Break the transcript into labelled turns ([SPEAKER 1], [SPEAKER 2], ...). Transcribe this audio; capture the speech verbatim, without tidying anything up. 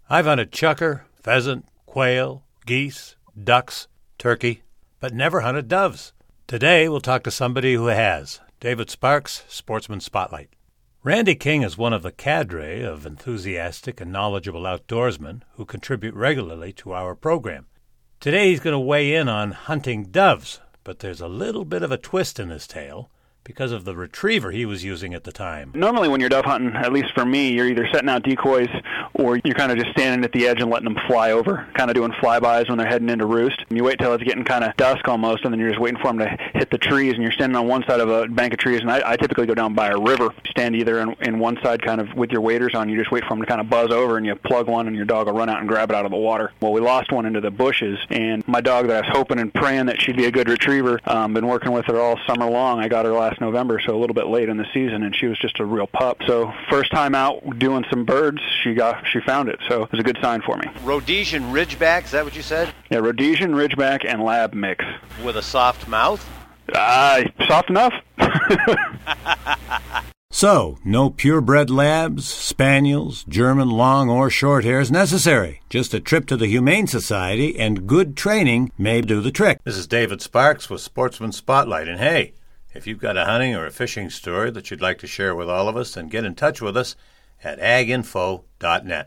[SPEAKER 1] I've hunted chukar, pheasant, quail, geese, ducks, turkey, but never hunted doves. Today we'll talk to somebody who has. David Sparks, Sportsman Spotlight. Randy King is one of the cadre of enthusiastic and knowledgeable outdoorsmen who contribute regularly to our program. Today he's going to weigh in on hunting doves, but there's a little bit of a twist in his tale because of the retriever he was using at the time.
[SPEAKER 2] Normally when you're dove hunting, at least for me, you're either setting out decoys or you're kind of just standing at the edge and letting them fly over, kind of doing flybys when they're heading into roost. And you wait till it's getting kind of dusk almost, and then you're just waiting for them to hit the trees, and you're standing on one side of a bank of trees, and I, I typically go down by a river, stand either in, in one side kind of with your waders on, you just wait for them to kind of buzz over, and you plug one, and your dog will run out and grab it out of the water. Well, we lost one into the bushes, and my dog that I was hoping and praying that she'd be a good retriever, um, been working with her all summer long. I got her last November, so a little bit late in the season, and she was just a real pup. So first time out doing some birds, she got she found it. So it was a good sign for me.
[SPEAKER 3] Rhodesian Ridgeback, is that what you said?
[SPEAKER 2] Yeah, Rhodesian Ridgeback and Lab mix.
[SPEAKER 3] With a soft mouth?
[SPEAKER 2] Uh, soft enough.
[SPEAKER 1] So, no purebred labs, spaniels, German long or short hairs necessary. Just a trip to the Humane Society and good training may do the trick. This is David Sparks with Sportsman Spotlight, and hey, if you've got a hunting or a fishing story that you'd like to share with all of us, then get in touch with us at ag info dot net.